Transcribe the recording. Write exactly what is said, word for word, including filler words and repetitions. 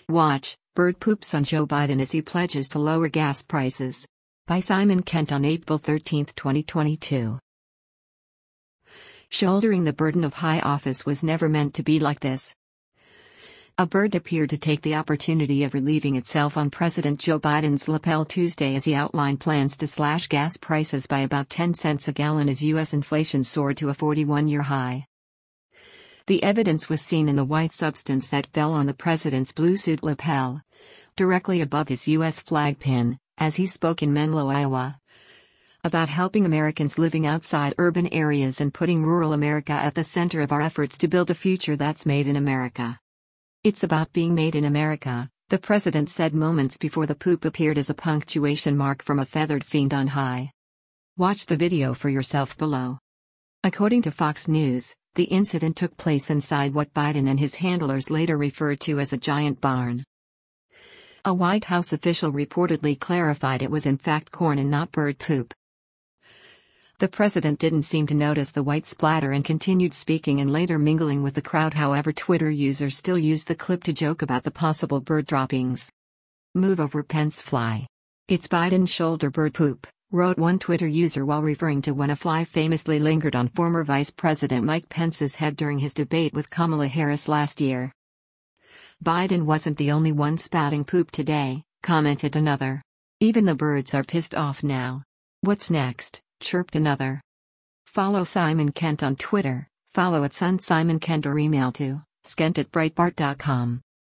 Watch, Bird Poops on Joe Biden as he pledges to lower gas prices. By Simon Kent on April thirteenth, twenty twenty-two. Shouldering the burden of high office was never meant to be like this. A bird appeared to take the opportunity of relieving itself on President Joe Biden's lapel Tuesday as he outlined plans to slash gas prices by about ten cents a gallon as U S inflation soared to a forty-one-year high. The evidence was seen in the white substance that fell on the president's blue suit lapel, directly above his U S flag pin, as he spoke in Menlo, Iowa, about helping Americans living outside urban areas and putting rural America at the center of our efforts to build a future that's made in America. It's about being made in America, the president said moments before the poop appeared as a punctuation mark from a feathered fiend on high. Watch the video for yourself below. According to Fox News, the incident took place inside what Biden and his handlers later referred to as a giant barn. A White House official reportedly clarified it was in fact corn and not bird poop. The president didn't seem to notice the white splatter and continued speaking and later mingling with the crowd. However, Twitter users still used the clip to joke about the possible bird droppings. Move over, Pence fly. It's Biden's shoulder bird poop, wrote one Twitter user while referring to when a fly famously lingered on former Vice President Mike Pence's head during his debate with Kamala Harris last year. Biden wasn't the only one spouting poop today, commented another. Even the birds are pissed off now. What's next? Chirped another. Follow Simon Kent on Twitter, follow at Sun Simon Kent or email to skent at breitbart dot com.